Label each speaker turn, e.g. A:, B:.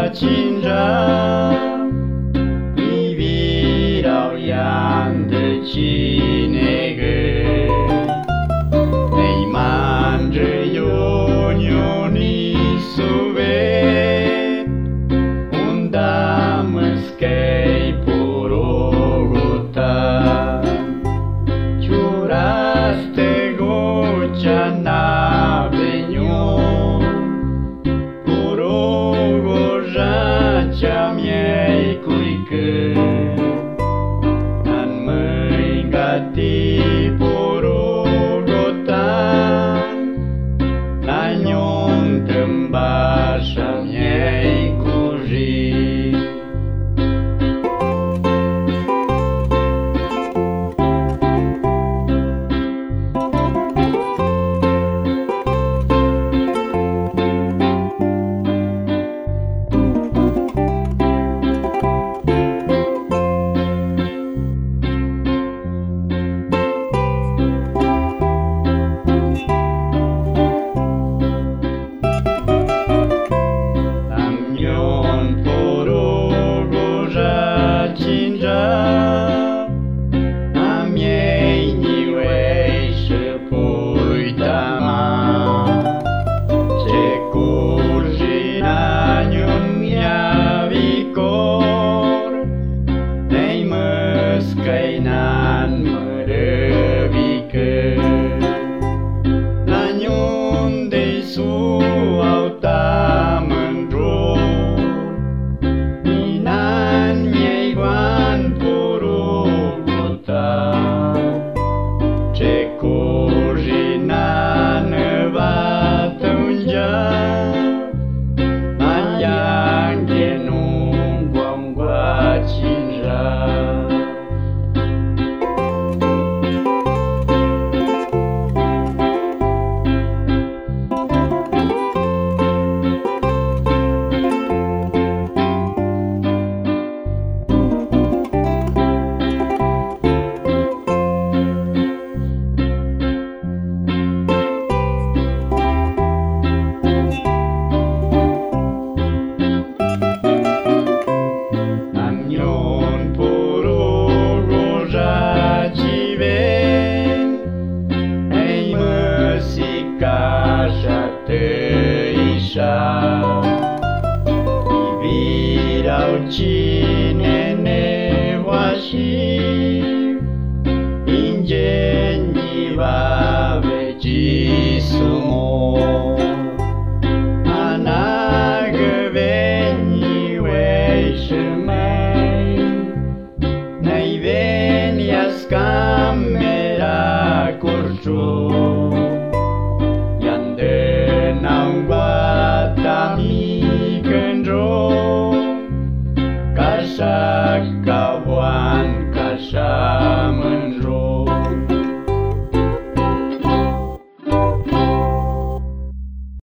A: cinja ivirau yanda cinege nei mandre yoni suve undam skei porogota ciuraste gocha na miei cuică an mângati porogotan na nyon tâmbașa miei cuji. Căinan mărăvică la nyon-de su au ta mândror inan miei guan porogota ce curjinan va tângea ayang genung guam gua cinja. Ivirau